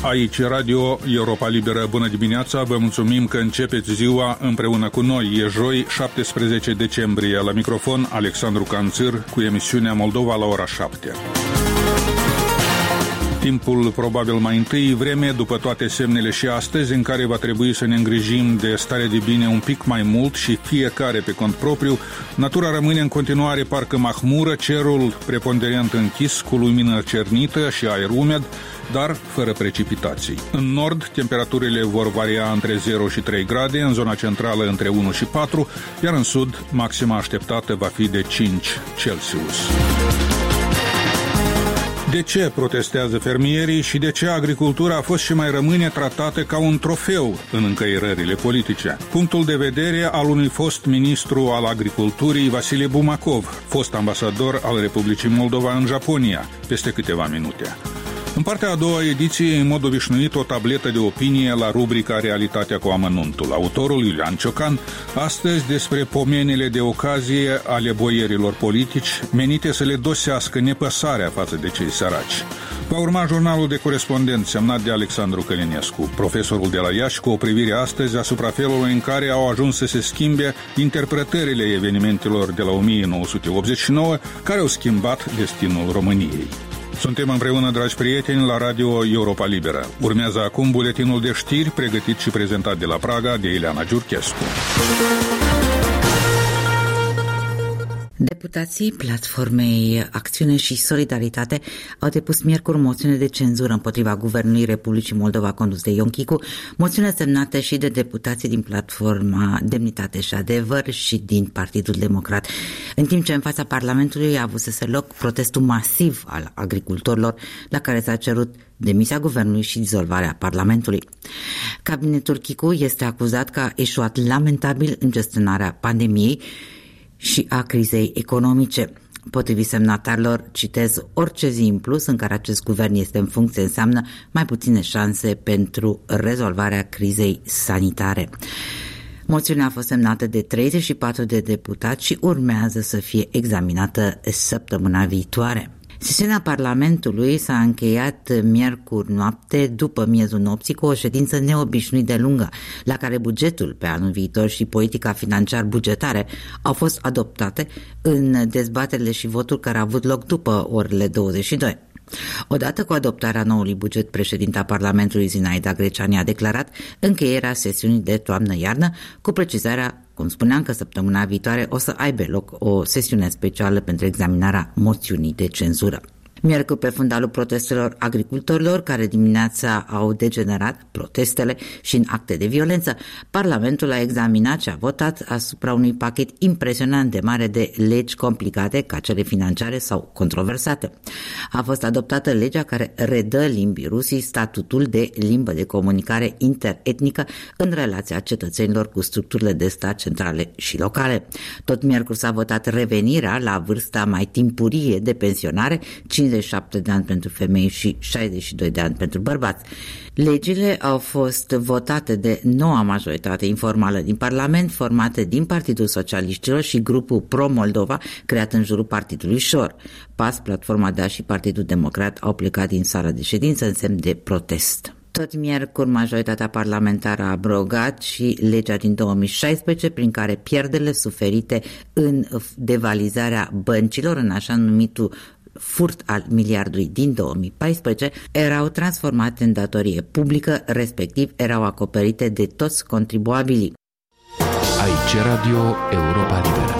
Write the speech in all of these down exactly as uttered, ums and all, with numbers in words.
Aici Radio Europa Liberă. Bună dimineața, vă mulțumim că începeți ziua împreună cu noi. E joi, șaptesprezece decembrie. La microfon Alexandru Canțir cu emisiunea Moldova la ora șapte. Timpul probabil mai întâi, vreme după toate semnele și astăzi, în care va trebui să ne îngrijim de stare de bine un pic mai mult și fiecare pe cont propriu. Natura rămâne în continuare parcă mahmură, cerul preponderent închis cu lumină cernită și aer umed, dar fără precipitații. În nord, temperaturile vor varia între zero și trei grade, în zona centrală între unu și patru, iar în sud, maxima așteptată va fi de cinci Celsius. De ce protestează fermierii și de ce agricultura a fost și mai rămâne tratată ca un trofeu în încăierările politice? Punctul de vedere al unui fost ministru al agriculturii, Vasile Bumakov, fost ambasador al Republicii Moldova în Japonia, peste câteva minute. În partea a doua ediție, în mod obișnuit, o tabletă de opinie la rubrica Realitatea cu amănuntul. Autorul Iulian Ciocan, astăzi despre pomenile de ocazie ale boierilor politici, menite să le dosească nepăsarea față de cei săraci. Va urma jurnalul de corespondent semnat de Alexandru Călinescu, profesorul de la Iași, cu o privire astăzi asupra felului în care au ajuns să se schimbe interpretările evenimentelor de la o mie nouă sute optzeci și nouă, care au schimbat destinul României. Suntem împreună, dragi prieteni, la Radio Europa Liberă. Urmează acum buletinul de știri, pregătit și prezentat de la Praga de Ileana Giurchescu. Deputații Platformei Acțiune și Solidaritate au depus miercuri moțiune de cenzură împotriva Guvernului Republicii Moldova condus de Ion Chicu, moțiune semnată și de deputații din Platforma Demnitate și Adevăr și din Partidul Democrat. În timp ce în fața Parlamentului a avut să se loc protestul masiv al agricultorilor, la care s-a cerut demisia guvernului și dizolvarea Parlamentului. Cabinetul Chicu este acuzat că a eșuat lamentabil în gestionarea pandemiei și a crizei economice. Potrivit semnatarilor, citez, orice zi în plus în care acest guvern este în funcție înseamnă mai puține șanse pentru rezolvarea crizei sanitare. Moțiunea a fost semnată de treizeci și patru de deputați și urmează să fie examinată săptămâna viitoare. Sesiunea Parlamentului s-a încheiat miercuri noapte după miezul nopții cu o ședință neobișnuit de lungă, la care bugetul pe anul viitor și politica financiar-bugetare au fost adoptate în dezbaterile și voturi care au avut loc după orele douăzeci și două. Odată cu adoptarea noului buget, președinta Parlamentului Zinaida Greceani a declarat încheierea sesiunii de toamnă-iarnă, cu precizarea, cum spuneam, că săptămâna viitoare o să aibă loc o sesiune specială pentru examinarea moțiunii de cenzură. Miercuri, pe fundalul protestelor agricultorilor, care dimineața au degenerat protestele și în acte de violență, Parlamentul a examinat și a votat asupra unui pachet impresionant de mare de legi complicate, ca cele financiare sau controversate. A fost adoptată legea care redă limbii rusii statutul de limbă de comunicare interetnică în relația cetățenilor cu structurile de stat centrale și locale. Tot miercuri s-a votat revenirea la vârsta mai timpurie de pensionare, cincizeci și șapte de ani pentru femei și șaizeci și doi de ani pentru bărbați. Legile au fost votate de noua majoritate informală din Parlament, formată din Partidul Socialiștilor și grupul Pro-Moldova, creat în jurul Partidului Șor. P A S, Platforma D A și Partidul Democrat au plecat din sala de ședință în semn de protest. Tot miercuri, majoritatea parlamentară a abrogat și legea din două mii șaisprezece, prin care pierderile suferite în devalizarea băncilor, în așa numitul furt al miliardului din două mii paisprezece, erau transformate în datorie publică, respectiv erau acoperite de toți contribuabilii. Aici Radio Europa Liberă.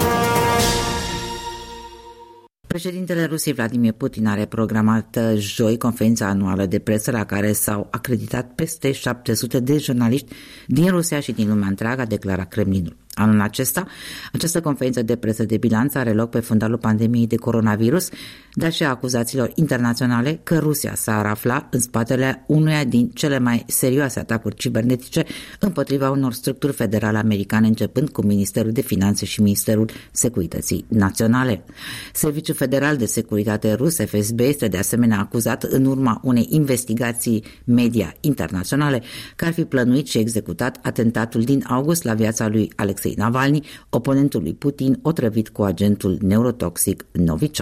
Președintele Rusiei Vladimir Putin are programată joi conferința anuală de presă la care s-au acreditat peste șapte sute de jurnaliști din Rusia și din lumea întreagă, a declarat Kremlinul. Anul acesta, această conferință de presă de bilanț are loc pe fundalul pandemiei de coronavirus, dar și a acuzațiilor internaționale că Rusia s-ar afla în spatele unuia din cele mai serioase atacuri cibernetice împotriva unor structuri federale americane, începând cu Ministerul de Finanțe și Ministerul Securității Naționale. Serviciul Federal de Securitate rus, F S B, este de asemenea acuzat în urma unei investigații media internaționale că ar fi plănuit și executat atentatul din august la viața lui Alexei Navalny, oponentul lui Putin, otrăvit cu agentul neurotoxic Novichok. C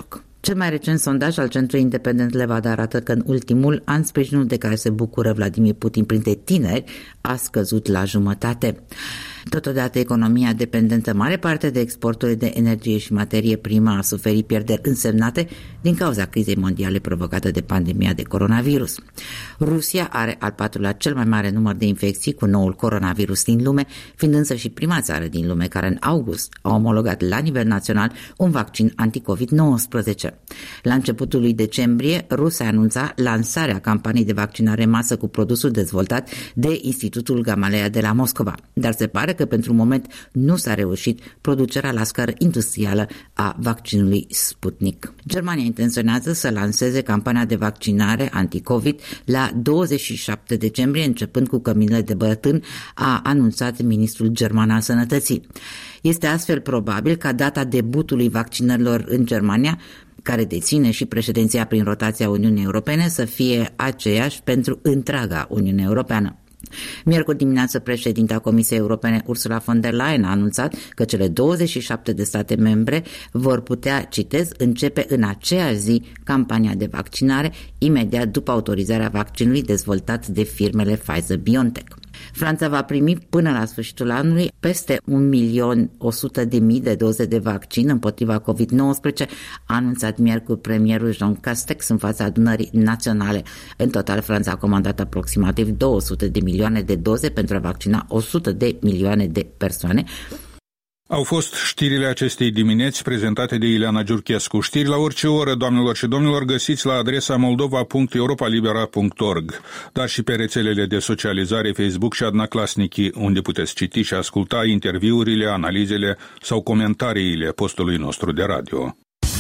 Cel mai recent sondaj al Centrului Independent Levada arată că în ultimul an sprijinul de care se bucură Vladimir Putin printre tineri a scăzut la jumătate. Totodată, economia dependentă mare parte de exporturile de energie și materie primă a suferit pierderi însemnate din cauza crizei mondiale provocată de pandemia de coronavirus. Rusia are al patrulea cel mai mare număr de infecții cu noul coronavirus din lume, fiind însă și prima țară din lume care în august a omologat la nivel național un vaccin anti-covid nouăsprezece. La începutul lui decembrie, Rusia anunța lansarea campaniei de vaccinare în masă cu produsul dezvoltat de Institutul Gamaleya de la Moscova, dar se pare că pentru moment nu s-a reușit producerea la scară industrială a vaccinului Sputnik. Germania intenționează să lanseze campania de vaccinare anti-Covid la douăzeci și șapte decembrie, începând cu căminele de bătrân, a anunțat ministrul german al sănătății. Este astfel probabil ca data debutului vaccinărilor în Germania, care deține și președinția prin rotația Uniunii Europene, să fie aceeași pentru întreaga Uniune Europeană. Miercuri dimineață, președinta Comisiei Europene Ursula von der Leyen a anunțat că cele douăzeci și șapte de state membre vor putea, citez, începe în aceeași zi campania de vaccinare, imediat după autorizarea vaccinului dezvoltat de firmele Pfizer-BioNTech. Franța va primi până la sfârșitul anului peste un milion o sută de mii de doze de vaccin împotriva covid nouăsprezece, a anunțat miercuri premierul Jean Castex în fața adunării naționale. În total, Franța a comandat aproximativ două sute de milioane de doze pentru a vaccina o sută de milioane de persoane. Au fost știrile acestei dimineți prezentate de Ileana Giurchescu. Știri la orice oră, doamnelor și domnilor, găsiți la adresa moldova punct europa libera punct org, dar și pe rețelele de socializare Facebook și Adna Clasnichi, unde puteți citi și asculta interviurile, analizele sau comentariile postului nostru de radio.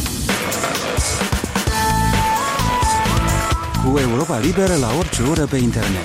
Cu Europa Liberă la orice oră pe internet.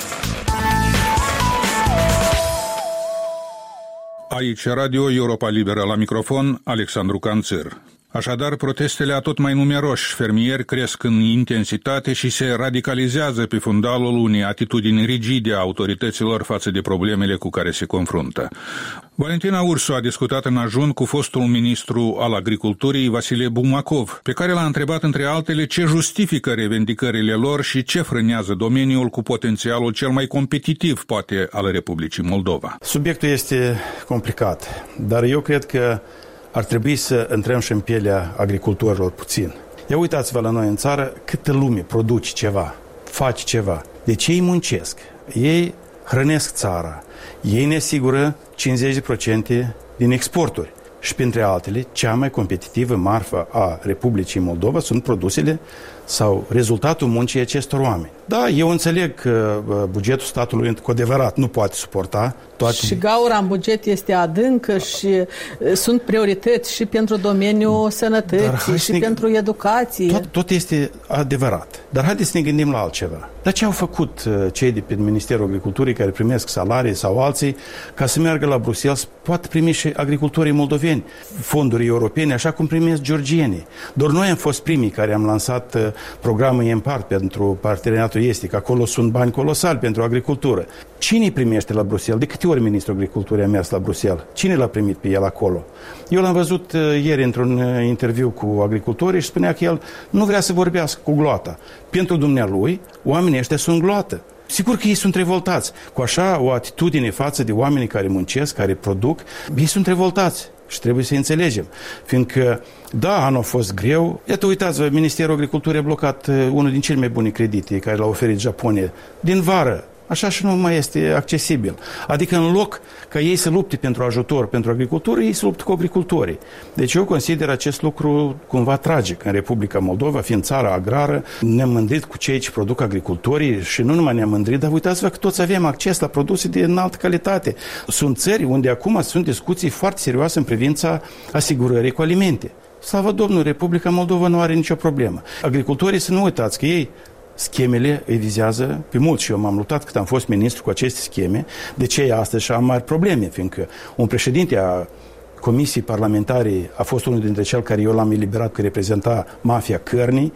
Aici Radio Europa Liberă, la microfon Alexandru Canțăr. Așadar, protestele a tot mai numeroși fermieri cresc în intensitate și se radicalizează pe fundalul unei atitudini rigide a autorităților față de problemele cu care se confruntă. Valentina Ursu a discutat în ajun cu fostul ministru al agriculturii Vasile Bumacov, pe care l-a întrebat între altele ce justifică revendicările lor și ce frânează domeniul cu potențialul cel mai competitiv, poate, al Republicii Moldova. Subiectul este complicat, dar eu cred că ar trebui să intrăm și în pielea agricultorilor puțin. Ia uitați-vă la noi în țară câtă lume produce ceva, face ceva. Deci ei muncesc, ei hrănesc țara, ei ne asigură cincizeci la sută din exporturi. Și printre altele, cea mai competitivă marfă a Republicii Moldova sunt produsele sau rezultatul muncii acestor oameni. Da, eu înțeleg că bugetul statului cu adevărat nu poate suporta toate... Și gaura în buget este adâncă și sunt priorități și pentru domeniul sănătății și ne... pentru educație. Tot, tot este adevărat. Dar haideți să ne gândim la altceva. Dar ce au făcut cei de pe Ministerul Agriculturii care primesc salarii sau alții ca să meargă la Bruxelles, poate primi și agricultorii moldoveni fonduri europene, așa cum primesc georgienii. Doar noi am fost primii care am lansat programul EMPART pentru parteneriatul estic. Acolo sunt bani colosali pentru agricultură. Cine îi primește la Bruxelles? De câte ori ministrul agriculturii a mers la Bruxelles? Cine l-a primit pe el acolo? Eu l-am văzut ieri într-un interviu cu agricultorii și spunea că el nu vrea să vorbească cu gloata. Pentru dumnealui, oamenii ăștia sunt gloată. Sigur că ei sunt revoltați. Cu așa o atitudine față de oamenii care muncesc, care produc, ei sunt revoltați. Și trebuie să înțelegem. Fiindcă, da, anul a fost greu. Iată, uitați-vă, Ministerul Agriculturii a blocat unul din cele mai bune credite care l-a oferit Japonia. Din vară. Așa și nu mai este accesibil. Adică în loc ca ei să lupte pentru ajutor pentru agricultură, ei se luptă cu agricultorii. Deci eu consider acest lucru cumva tragic în Republica Moldova, fiind țara agrară, ne-am mândrit cu cei ce produc agricultorii și nu numai ne-am mândrit, dar uitați-vă că toți avem acces la produse de înaltă calitate. Sunt țări unde acum sunt discuții foarte serioase în privința asigurării cu alimente. Slavă Domnului, Republica Moldova nu are nicio problemă. Agricultorii, să nu uitați că ei schemele îi vizează pe mulți și eu m-am luptat cât am fost ministru cu aceste scheme, de ce astăzi și am mari probleme, fiindcă un președinte a Comisiei Parlamentare a fost unul dintre cel care eu l-am eliberat că reprezenta mafia cărnii,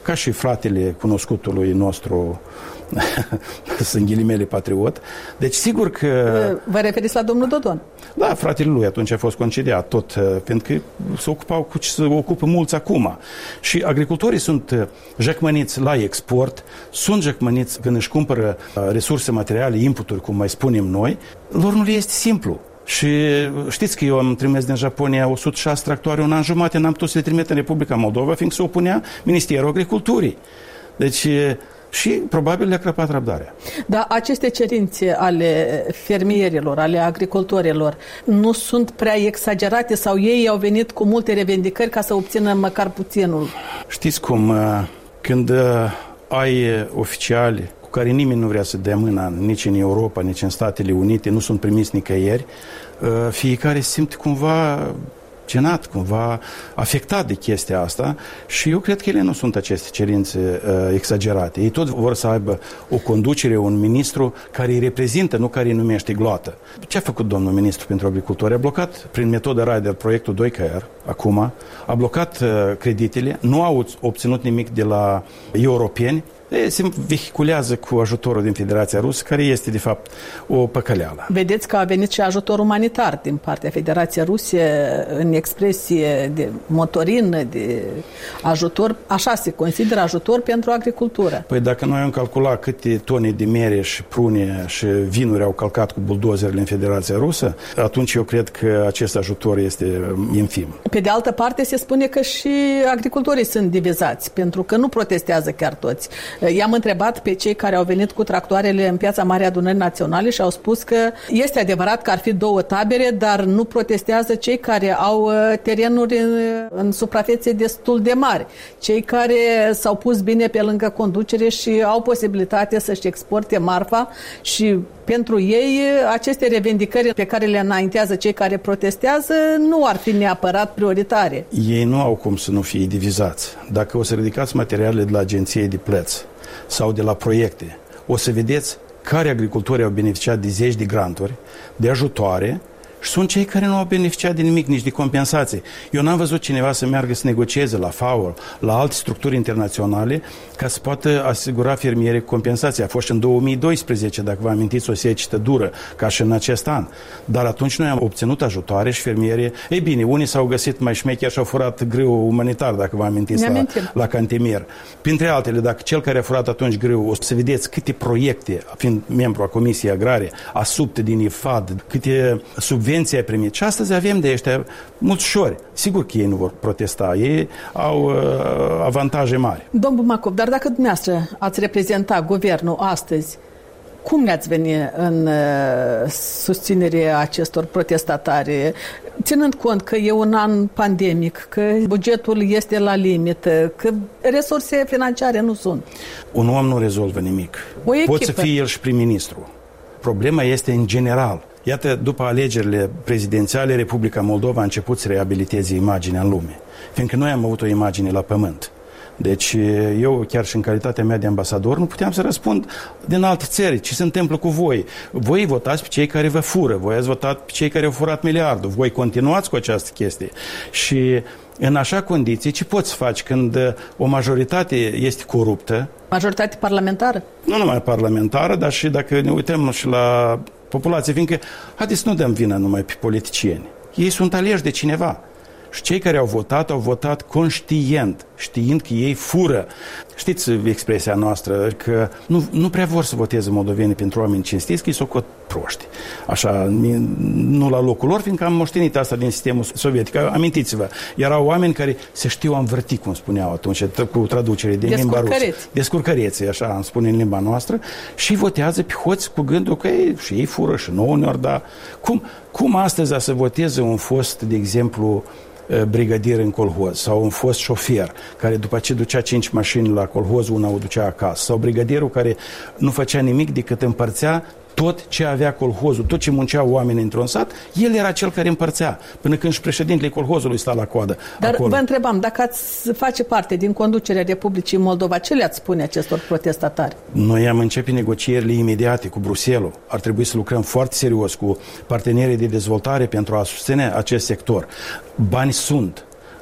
ca și fratele cunoscutului nostru, sunt ghilimele patriot. Deci sigur că... Vă referiți la domnul Dodon? Da, fratele lui atunci a fost concediat tot, pentru că se ocupau cu ce se ocupă mulți acum. Și agricultorii sunt jăcmăniți la export, sunt jăcmăniți când își cumpără resurse materiale, inputuri, cum mai spunem noi, lor nu le este simplu. Și știți că eu am trimis din Japonia o sută șase tractoare un an jumate, n-am putut să le trimit în Republica Moldova, fiindcă se opunea Ministerul Agriculturii. Deci, și probabil le-a crăpat răbdarea. Dar aceste cerințe ale fermierilor, ale agricultorilor, nu sunt prea exagerate sau ei au venit cu multe revendicări ca să obțină măcar puținul? Știți cum, când ai oficiali cu care nimeni nu vrea să dea mâna, nici în Europa, nici în Statele Unite, nu sunt primiți nicăieri, fiecare se simte cumva genat, cumva afectat de chestia asta și eu cred că ele nu sunt aceste cerințe uh, exagerate. Ei tot vor să aibă o conducere, un ministru care îi reprezintă, nu care îi numește gloată. Ce a făcut domnul ministru pentru agricultori? A blocat prin metodă Rider proiectul doi K R, acum, a blocat uh, creditele, nu au obținut nimic de la europeni, se vehiculează cu ajutorul din Federația Rusă, care este, de fapt, o păcăleală. Vedeți că a venit și ajutor umanitar din partea Federației Ruse în expresie de motorină, de ajutor, așa se consideră ajutor pentru agricultură. Păi dacă noi am calculat câte tone de mere și prune și vinuri au calcat cu buldozerele în Federația Rusă, atunci eu cred că acest ajutor este infim. Pe de altă parte, se spune că și agricultorii sunt divizați, pentru că nu protestează chiar toți. I-am întrebat pe cei care au venit cu tractoarele în Piața Marii Adunări Naționale și au spus că este adevărat că ar fi două tabere, dar nu protestează cei care au terenuri în, în suprafețe destul de mari. Cei care s-au pus bine pe lângă conducere și au posibilitatea să-și exporte marfa și pentru ei aceste revendicări pe care le înaintează cei care protestează nu ar fi neapărat prioritare. Ei nu au cum să nu fie divizați. Dacă o să ridicați materialele de la agenție de plăți sau de la proiecte, o să vedeți care agricultori au beneficiat de zeci de granturi, de ajutoare, și sunt cei care nu au beneficiat de nimic, nici de compensații. Eu n-am văzut cineva să meargă să negocieze la F A O, la alte structuri internaționale, ca să poată asigura fermierii compensații. A fost și în două mii doisprezece, dacă vă amintiți, o secetă dură, ca și în acest an. Dar atunci noi am obținut ajutoare și fermierii... Ei bine, unii s-au găsit mai șmecheri și au furat grâu umanitar, dacă vă amintiți, la, la Cantemir. Printre altele, dacă cel care a furat atunci grâu, o să vedeți câte proiecte, fiind membru a Comisiei Agrare, asupte din I F A D, câte subvenții a primit. Și astăzi avem de ăștia mulți șori. Sigur că ei nu vor protesta. Ei au uh, avantaje mari. Domnul Bumacov, dar dacă dumneavoastră ați reprezenta guvernul astăzi, cum ne-ați veni în uh, susținerea acestor protestatari, ținând cont că e un an pandemic, că bugetul este la limită, că resurse financiare nu sunt? Un om nu rezolvă nimic. Poate să fie el și prim-ministru. Problema este în general. Iată, după alegerile prezidențiale, Republica Moldova a început să reabiliteze imaginea în lume, fiindcă noi am avut o imagine la pământ. Deci eu, chiar și în calitatea mea de ambasador, nu puteam să răspund din alte țări ce se întâmplă cu voi. Voi votați pe cei care vă fură, voi ați votat pe cei care au furat miliardul, voi continuați cu această chestie. Și în așa condiții, ce poți face când o majoritate este coruptă? Majoritate parlamentară? Nu numai parlamentară, dar și dacă ne uităm și la populație, fiindcă, haideți să nu dăm vina numai pe politicieni. Ei sunt aleși de cineva. Și cei care au votat, au votat conștient, știind că ei fură. Știți expresia noastră, că nu, nu prea vor să voteze moldovenii pentru oameni cinstiți, că îi socot proști. Așa, nu la locul lor, fiindcă am moștenit asta din sistemul sovietic. Amintiți-vă, erau oameni care se știu a învârti, cum spuneau atunci, cu traducere din limba rusă. Descurcăreți, așa am spune în limba noastră, și votează pe hoți cu gândul că ei, și ei fură și nouă uneori, dar cum, cum astăzi a să voteze un fost, de exemplu, brigadier în colhoz sau un fost șofer care după ce ducea cinci mașini la colhoz, una o ducea acasă, sau brigadierul care nu făcea nimic decât împărțea tot ce avea colhozul, tot ce munceau oamenii într-un sat, el era cel care împărțea, până când și președintele colhozului sta la coadă. Dar acolo. Vă întrebam, dacă ați face parte din conducerea Republicii Moldova, ce le-ați spune acestor protestatari? Noi am început negocierile imediate cu Bruxelles. Ar trebui să lucrăm foarte serios cu partenerii de dezvoltare pentru a susține acest sector. Bani sunt.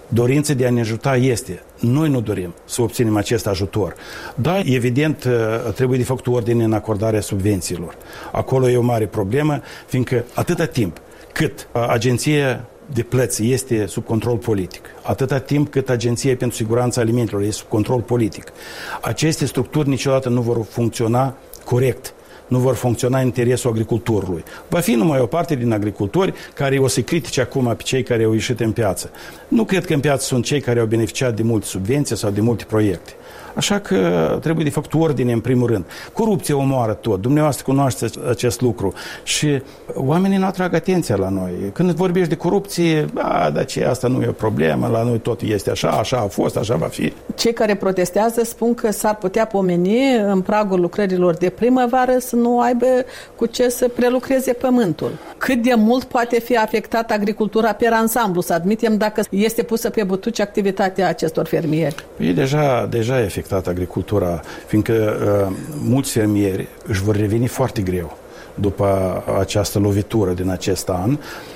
Dorința de a ne ajuta este. Noi nu dorim să obținem acest ajutor. Da, evident, trebuie de făcut ordine în acordarea subvențiilor. Acolo e o mare problemă, fiindcă atâta timp cât agenția de plăți este sub control politic, atâta timp cât Agenția pentru Siguranța Alimentelor este sub control politic, aceste structuri niciodată nu vor funcționa corect, nu vor funcționa în interesul agricultorului. Va fi numai o parte din agricultori care o să critice acum pe cei care au ieșit în piață. Nu cred că în piață sunt cei care au beneficiat de multe subvenții sau de multe proiecte. Așa că trebuie de făcut ordine în primul rând. Corupția omoară tot. Dumneavoastră cunoașteți acest lucru. Și oamenii nu atrag atenția la noi. Când vorbești de corupție, a, dar ce, asta nu e o problemă, la noi tot este așa, așa a fost, așa va fi. Cei care protestează spun că s-ar putea pomeni în pragul lucrărilor de primăvară să nu aibă cu ce să prelucreze pământul. Cât de mult poate fi afectată agricultura pe ansamblu, să admitem, dacă este pusă pe butuci activitatea acestor fermieri? E deja, deja e afectată agricultura, fiindcă uh, mulți fermieri își vor reveni foarte greu după această lovitură din acest an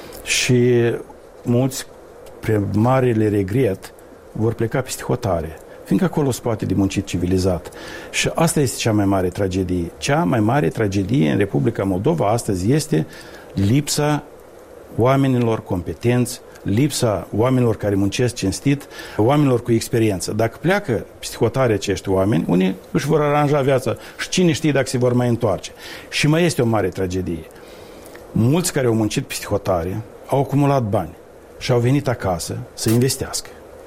și mulți, pre marele regret, vor pleca peste hotare, fiindcă acolo se poate de muncit civilizat. Și asta este cea mai mare tragedie. Cea mai mare tragedie în Republica Moldova astăzi este lipsa oamenilor competenți, lipsa oamenilor care muncesc cinstit, oamenilor cu experiență. Dacă pleacă psihotare acești oameni, unii își vor aranja viața și cine știe dacă se vor mai întoarce. Și mai este o mare tragedie. Mulți care au muncit psihotare au acumulat bani și au venit acasă să investească.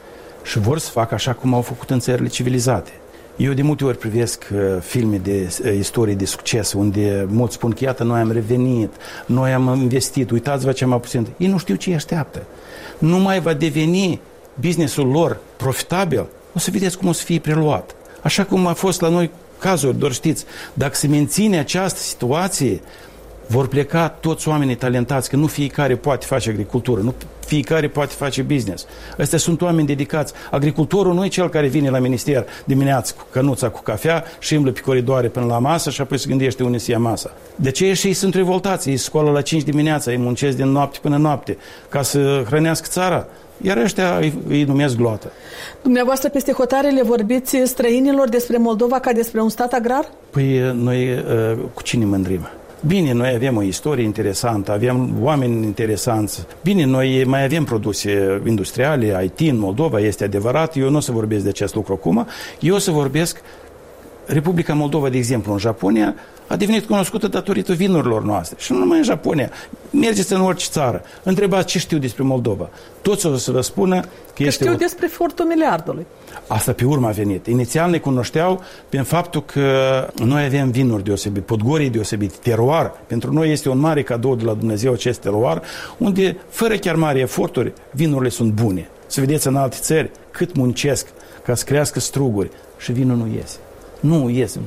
Și vor să facă așa cum au făcut în țările civilizate. Eu de multe ori privesc uh, filme de uh, istorii de succes unde mulți spun că iată, noi am revenit, noi am investit, uitați-vă ce am apusat. Ei nu știu ce îi așteaptă. Nu mai va deveni businessul lor profitabil, o să vedeți cum o să fie preluat. Așa cum a fost la noi cazuri, doar știți, dacă se menține această situație, vor pleca toți oamenii talentați, că nu fiecare poate face agricultură, nu fiecare poate face business. Astea sunt oameni dedicați. Agricultorul nu e cel care vine la minister dimineața cu cănuța cu cafea și îmblă pe coridoare până la masă și apoi se gândește unde să ia masa. De ce și ei sunt revoltați? Ei scoală la cinci dimineața, ei muncesc din noapte până noapte ca să hrănească țara. Iar ăștia îi, îi numesc gloată. Dumneavoastră peste hotare le vorbiți străinilor despre Moldova ca despre un stat agrar? Păi noi cu cine mândrim? Bine, noi avem o istorie interesantă, avem oameni interesanți. Bine, noi mai avem produse industriale, I T în Moldova, este adevărat. Eu nu o să vorbesc de acest lucru acum. Eu o să vorbesc, Republica Moldova, de exemplu, în Japonia, a devenit cunoscută datorită vinurilor noastre. Și nu numai în Japonia. Mergeți în orice țară. Întrebați ce știu despre Moldova. Toți o să vă spună că, că este știu o... despre furtul miliardului. Asta pe urmă a venit. Inițial ne cunoșteau prin faptul că noi avem vinuri deosebite, podgorii deosebite, teroar. Pentru noi este un mare cadou de la Dumnezeu acest teroar, unde, fără chiar mari eforturi, vinurile sunt bune. Să vedeți în alte țări cât muncesc ca să crească struguri și vinul nu iese. Nu iese.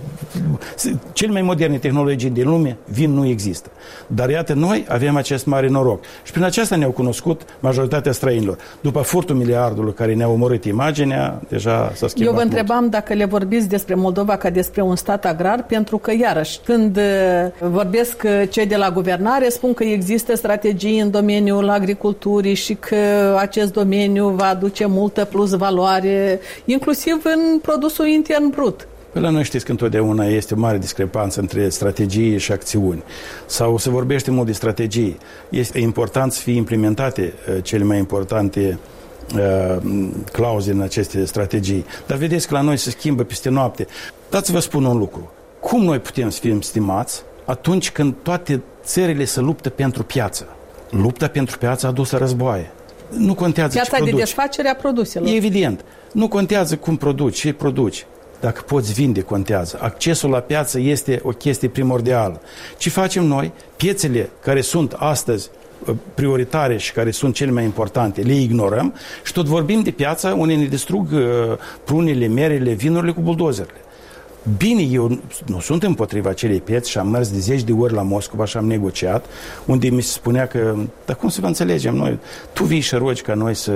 Cel mai moderne tehnologii din lume, vin nu există. Dar iată, noi avem acest mare noroc. Și prin aceasta ne-au cunoscut majoritatea străinilor. După furtul miliardului care ne-a omorât imaginea, deja s-a schimbat. Eu vă întrebam mult. dacă le vorbiți despre Moldova ca despre un stat agrar, pentru că, iarăși, când vorbesc cei de la guvernare, spun că există strategii în domeniul agriculturii și că acest domeniu va aduce multă plus valoare, inclusiv în produsul intern brut. Păi la noi știți că întotdeauna este o mare discrepanță între strategii și acțiuni. Sau se vorbește mult de strategii. Este important să fie implementate uh, cele mai importante uh, clauze în aceste strategii. Dar vedeți că la noi se schimbă peste noapte. Dați-vă spun un lucru. Cum noi putem să fim stimați atunci când toate țările se luptă pentru piață? Lupta pentru piață a dus la războaie. Nu contează piața ce produci. de desfacere a produselor. E evident. Nu contează cum produci, ce produci. Dacă poți vinde, contează. Accesul la piață este o chestie primordială. Ce facem noi? Piețele care sunt astăzi prioritare și care sunt cele mai importante, le ignorăm și tot vorbim de piața unde ne distrug uh, prunele, merele, vinurile cu buldozerele. Bine, eu nu sunt împotriva acelei piețe și am mers de zeci de ori la Moscova și am negociat, unde mi se spunea că, dar cum să vă înțelegem noi? Tu vii și rogi ca noi să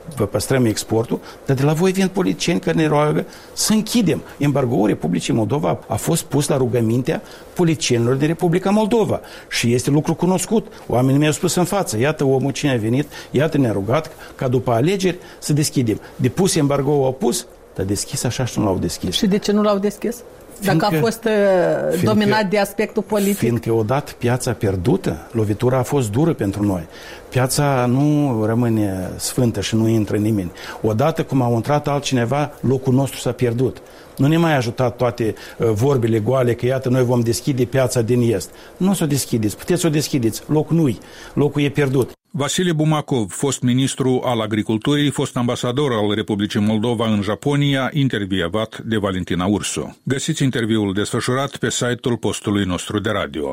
vă păstrăm exportul, dar de la voi vin politicieni care ne roagă să închidem. Embargoul Republicii Moldova a fost pus la rugămintea politicienilor din Republica Moldova și este lucru cunoscut. Oamenii mi-au spus în față, iată omul cine a venit, iată ne-a rugat ca după alegeri să deschidem. De pus embargoul au pus, dar deschis așa și nu l-au deschis. Și de ce nu l-au deschis? Dacă fiindcă, a fost uh, dominat fiindcă, de aspectul politic. Fiindcă odată piața pierdută, lovitura a fost dură pentru noi. Piața nu rămâne sfântă și nu intră nimeni. Odată cum a intrat altcineva, locul nostru s-a pierdut. Nu ne mai ajutat toate uh, vorbile goale că iată noi vom deschide piața din est. Nu o să o deschideți, puteți să o deschideți, locul nu-i, locul e pierdut. Vasile Bumakov, fost ministru al agriculturii, fost ambasador al Republicii Moldova în Japonia, intervievat de Valentina Ursu. Găsiți interviul desfășurat pe site-ul postului nostru de radio.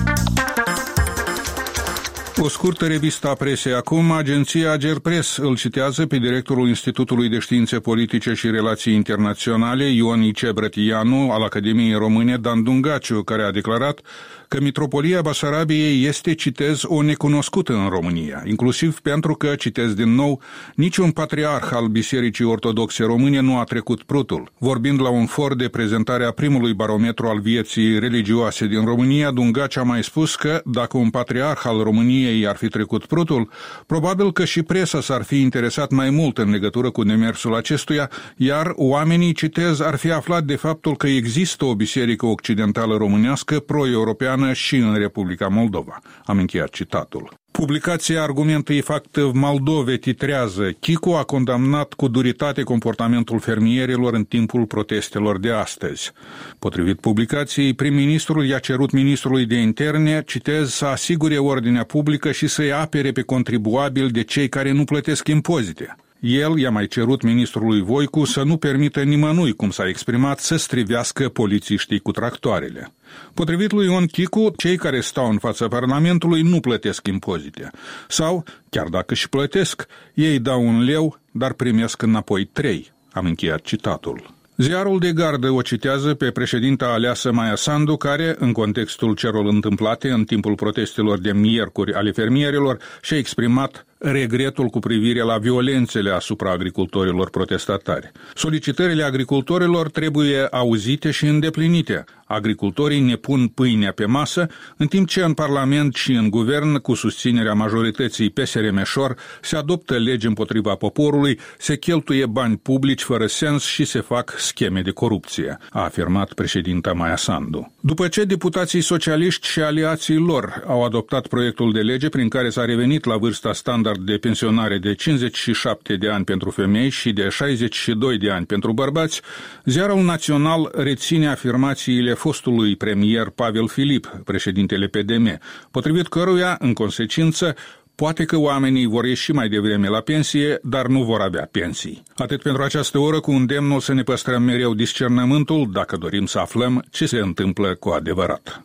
O scurtă revistă a presei acum, agenția Gerpres îl citează pe directorul Institutului de Științe Politice și Relații Internaționale, Ion Ice Brătianu, al Academiei Române, Dan Dungaciu, care a declarat că Mitropolia Basarabiei este, citez, o necunoscută în România, inclusiv pentru că, citez din nou, niciun patriarh al Bisericii Ortodoxe Române nu a trecut prutul. Vorbind la un for de prezentare a primului barometru al vieții religioase din România, Dungaciu a mai spus că, dacă un patriarh al României ar fi trecut prutul, probabil că și presa s-ar fi interesat mai mult în legătură cu demersul acestuia, iar oamenii, citez, ar fi aflat de faptul că există o biserică occidentală românească pro-europeană și în Republica Moldova. Am încheiat citatul. Publicația Argumentii Fact Moldove titrează: Chicu a condamnat cu duritate comportamentul fermierilor în timpul protestelor de astăzi. Potrivit publicației, prim-ministrul i-a cerut ministrului de interne, citez, să asigure ordinea publică și să-i apere pe contribuabili de cei care nu plătesc impozite. El i-a mai cerut ministrului Voicu să nu permită nimănui, cum s-a exprimat, să strivească polițiștii cu tractoarele. Potrivit lui Ion Chicu, cei care stau în fața Parlamentului nu plătesc impozite. Sau, chiar dacă și plătesc, ei dau un leu, dar primesc înapoi trei. Am încheiat citatul. Ziarul de gardă o citează pe președinta aleasă Maia Sandu, care, în contextul celor întâmplate în timpul protestelor de miercuri ale fermierilor, și-a exprimat regretul cu privire la violențele asupra agricultorilor protestatari. Solicitările agricultorilor trebuie auzite și îndeplinite. Agricultorii ne pun pâinea pe masă, în timp ce în Parlament și în Guvern, cu susținerea majorității P S R M-șor, se adoptă legi împotriva poporului, se cheltuie bani publici fără sens și se fac scheme de corupție, a afirmat președinta Maia Sandu. După ce deputații socialiști și aliații lor au adoptat proiectul de lege prin care s-a revenit la vârsta standard de pensionare de cincizeci și șapte de ani pentru femei și de șaizeci și doi de ani pentru bărbați, Ziarul Național reține afirmațiile fostului premier Pavel Filip, președintele P D M, potrivit căruia, în consecință, poate că oamenii vor ieși mai devreme la pensie, dar nu vor avea pensii. Atât pentru această oră, cu îndemnul să ne păstrăm mereu discernământul dacă dorim să aflăm ce se întâmplă cu adevărat.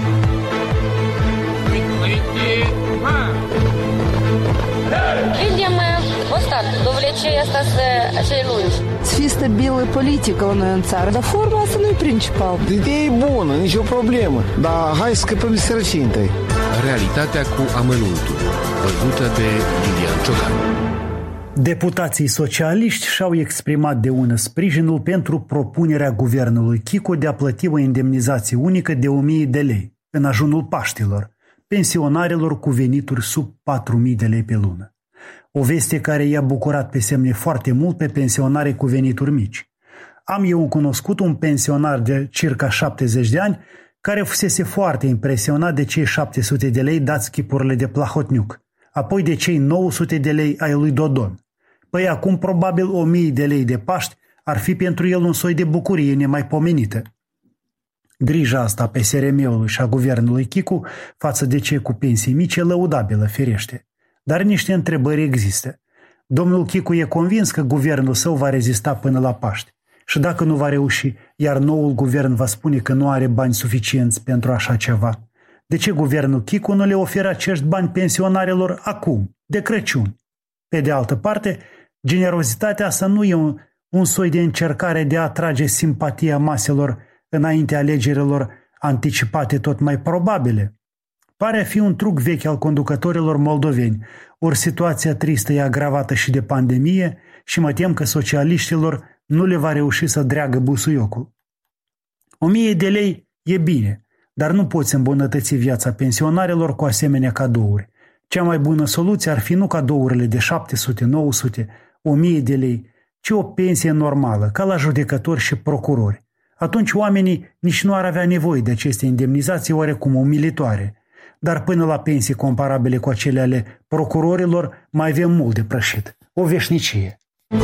Видим Остап, довлече остаться acei lungi. Să fie stabilă politică la noi în țară, dar forma asta nu e principal. Ideea e bună, nicio problemă, dar hai să scăpăm de sărăcie întâi. Realitatea cu amănuntul, văzută de Lilian Ciocan. Deputații socialiști și-au exprimat de ună sprijinul pentru propunerea guvernului Chicu de a plăti o indemnizație unică de o mie de lei în ajunul Paștilor pensionarilor cu venituri sub patru mii de lei pe lună. O veste care i-a bucurat pe semne foarte mult pe pensionare cu venituri mici. Am eu cunoscut un pensionar de circa șaptezeci de ani care fusese foarte impresionat de cei șapte sute de lei dați chipurile de Plahotniuc, apoi de cei nouă sute de lei ai lui Dodon. Păi acum probabil o mie de lei de Paști ar fi pentru el un soi de bucurie nemaipomenită. Grija asta pe S R M-ului și a guvernului Chicu față de cei cu pensii mici e lăudabilă, firește. Dar niște întrebări există. Domnul Chicu e convins că guvernul său va rezista până la Paști. Și dacă nu va reuși, iar noul guvern va spune că nu are bani suficienți pentru așa ceva, de ce guvernul Chicu nu le oferă acești bani pensionarilor acum, de Crăciun? Pe de altă parte, generozitatea asta nu e un, un soi de încercare de a atrage simpatia maselor înainte alegerilor anticipate tot mai probabile. Pare a fi un truc vechi al conducătorilor moldoveni, ori situația tristă e agravată și de pandemie și mă tem că socialiștilor nu le va reuși să dreagă busuiocul. O mie de lei e bine, dar nu poți îmbunătăți viața pensionarilor cu asemenea cadouri. Cea mai bună soluție ar fi nu cadourile de șapte sute, nouă sute, o mie de lei, ci o pensie normală, ca la judecători și procurori. Atunci oamenii nici nu ar avea nevoie de aceste indemnizații oarecum umilitoare. Dar până la pensii comparabile cu acele ale procurorilor, mai avem mult de prășit. O veșnicie.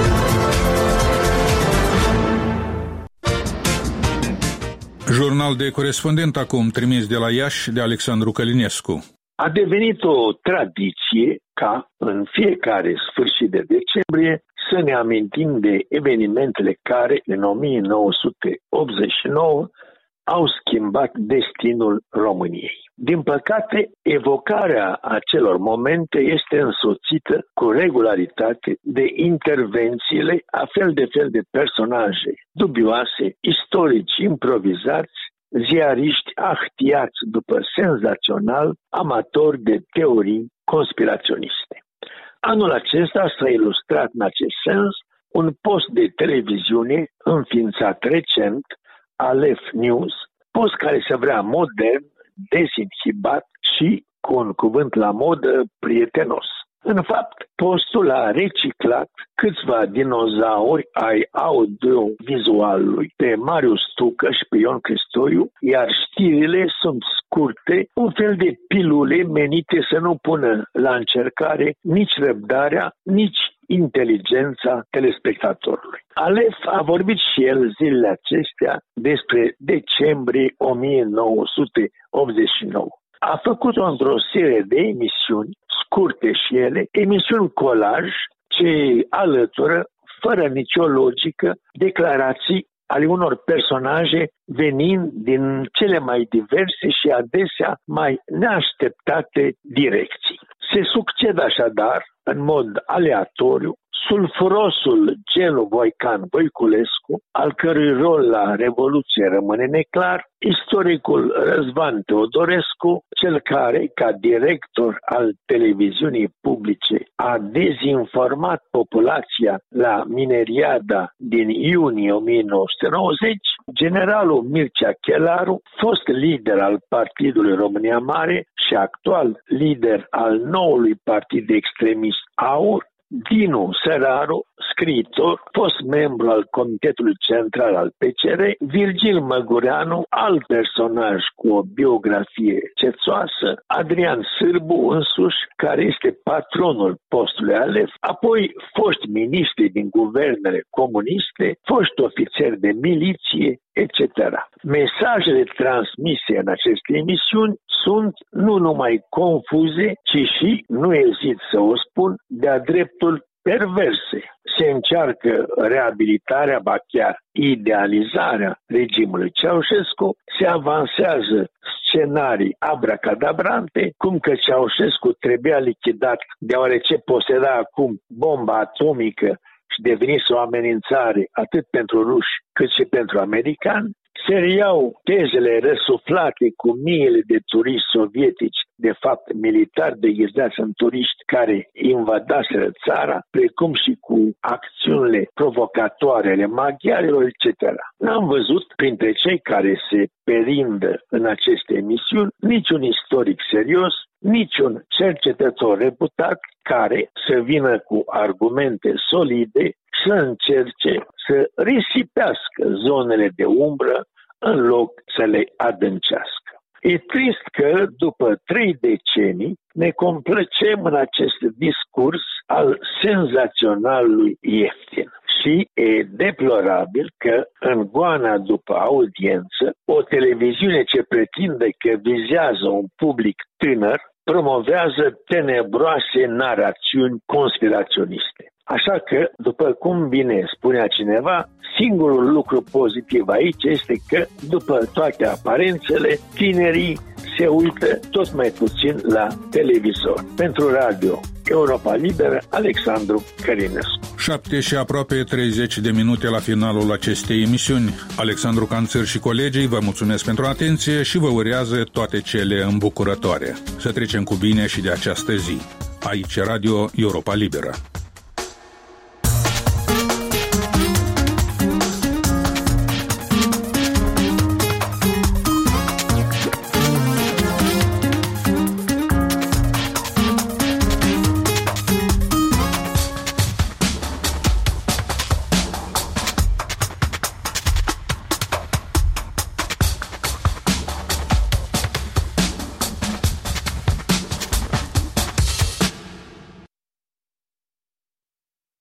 Jurnal de corespondent acum trimis de la Iași de Alexandru Călinescu. A devenit o tradiție ca în fiecare sfârșit de decembrie să ne amintim de evenimentele care în o mie nouă sute optzeci și nouă au schimbat destinul României. Din păcate, evocarea acelor momente este însoțită cu regularitate de intervențiile a fel de fel de personaje dubioase, istorici improvizați, ziariști ahtiați după senzațional, amatori de teorii conspiraționiste. Anul acesta s-a ilustrat în acest sens un post de televiziune înființat recent, Aleph News, post care se vrea modern, dezinhibat și, cu un cuvânt la modă, prietenos. În fapt, postul a reciclat câțiva dinozauri ai audiovizualului pe Marius Tucă și pe Ion Cristoiu, iar știrile sunt scurte, un fel de pilule menite să nu pună la încercare nici răbdarea, nici inteligența telespectatorului. Aleph a vorbit și el zilele acestea despre decembrie o mie nouă sute optzeci și nouă. A făcut-o într-o serie de emisiuni, scurte și ele, emisiuni colaj, ce alătură, fără nicio logică, declarații ale unor personaje venind din cele mai diverse și adesea mai neașteptate direcții. Se succedă așadar, în mod aleatoriu, sulfurosul Gelu Voican Voiculescu, al cărui rol la Revoluție rămâne neclar, istoricul Răzvan Teodorescu, cel care, ca director al televiziunii publice, a dezinformat populația la mineriada din iunie o mie nouă sute nouăzeci, generalul Mircea Chelaru, fost lider al Partidului România Mare și actual lider al noului partid extremist AUR, Dinu Săraru, scriitor, fost membru al Comitetului Central al P C R, Virgil Măgureanu, alt personaj cu o biografie cețoasă, Adrian Sârbu însuși, care este patronul postului Aleph, apoi foști miniștri din guvernele comuniste, foști ofițeri de miliție, et cetera. Mesajele transmise în aceste emisiuni sunt nu numai confuze, ci și, nu ezit să o spun, de-a dreptul perverse. Se încearcă reabilitarea, ba chiar idealizarea regimului Ceaușescu, se avansează scenarii abracadabrante, cum că Ceaușescu trebuia lichidat deoarece poseda acum bomba atomică și devenise o amenințare atât pentru ruși cât și pentru americani. Se reiau tezele răsuflate cu miile de turiști sovietici, de fapt militari deghizați în turiști care invadaseră țara, precum și cu acțiunile provocatoare ale maghiarilor, et cetera. N-am văzut printre cei care se perindă în aceste emisiuni niciun istoric serios, niciun cercetător reputat care să vină cu argumente solide să încerce să risipească zonele de umbră în loc să le adâncească. E trist că după trei decenii ne complăcem în acest discurs al senzaționalului ieftin. Și e deplorabil că în goana după audiență, o televiziune ce pretinde că vizează un public tânăr promovează tenebroase narațiuni conspiraționiste. Așa că, după cum bine spunea cineva, singurul lucru pozitiv aici este că, după toate aparențele, tinerii se uită tot mai puțin la televizor. Pentru radio Europa Liberă, Alexandru Cărinescu. Șapte și aproape treizeci de minute la finalul acestei emisiuni. Alexandru Canțăr și colegii vă mulțumesc pentru atenție și vă urează toate cele îmbucurătoare. Să trecem cu bine și de această zi. Aici Radio Europa Liberă.